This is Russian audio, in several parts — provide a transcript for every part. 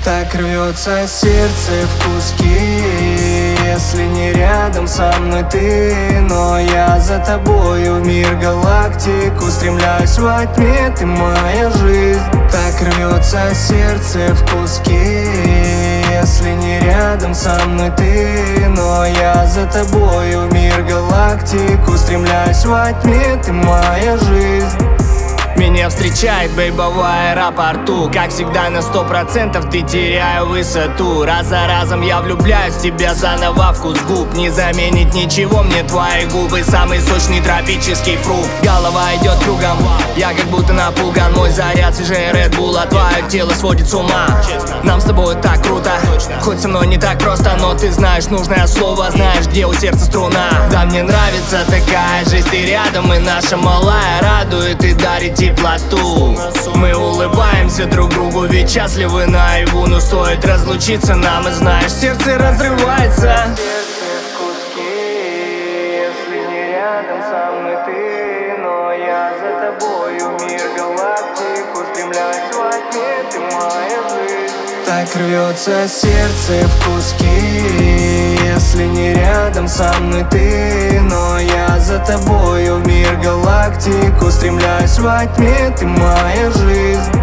Так рвется сердце в куски, если не рядом со мной ты. Но я за тобою в мир галактик устремляюсь во тьме, ты моя жизнь. Так рвется сердце в куски, если не рядом со мной ты. Но я за тобою в мир галактик устремляюсь во тьме, ты моя жизнь. Меня встречает бейба в аэропорту. Как всегда на 100% ты теряю высоту. Раз за разом я влюбляюсь в тебя заново, вкус губ не заменит ничего мне твои губы. Самый сочный тропический фрукт. Голова идет кругом, я как будто напуган. Мой заряд свежее Red Bull, а твое тело сводит с ума. Нам с тобой так круто, хоть со мной не так просто. Но ты знаешь нужное слово, знаешь, где у сердца струна. Да, мне нравится такая жизнь, ты рядом, и наша малая радует и дарит теплоту. Мы улыбаемся друг другу, ведь счастливы наяву. Но стоит разлучиться нам, и знаешь, сердце разрывается. Сердце в куски, если не рядом со мной ты. Но я за тобою в мир галактик устремляюсь во тьме, ты моя жизнь. Так рвется сердце в куски, если не рядом со мной ты. Но я за тобою в мир галактик устремляюсь во тьме, ты моя жизнь.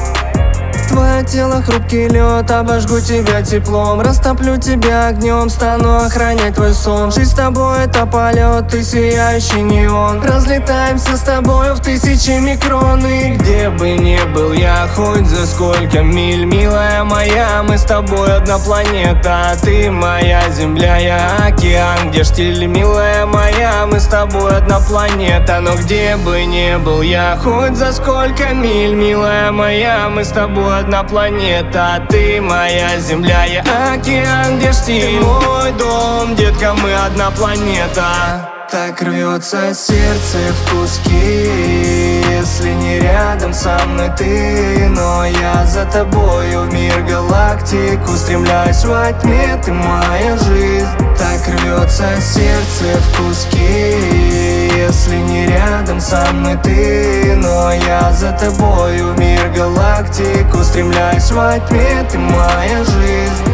Твое тело хрупкий лед, обожгу тебя теплом, растоплю тебя огнем, стану охранять твой сон. Жизнь с тобой это полет, ты сияющий неон. Разлетаемся с тобою в тысячи микрон. И где бы ни был я, хоть за сколько миль, милая моя, мы с тобой одна планета. А ты моя земля, я океан, где штиль, милая моя, мы с тобой одна планета. Но где бы ни был я, хоть за сколько миль, милая моя, мы с тобой одна планета. А ты моя земля, я океан, где штиль. Ты мой дом, детка, мы одна планета. Так рвется сердце в куски, если не рядом со мной ты. Но я за тобою в мир галактик устремляюсь во тьме, ты моя жизнь. Так рвется сердце в куски, если не рядом со мной ты. Но я за тобою в мир галактик устремляюсь во тьме, ты моя жизнь.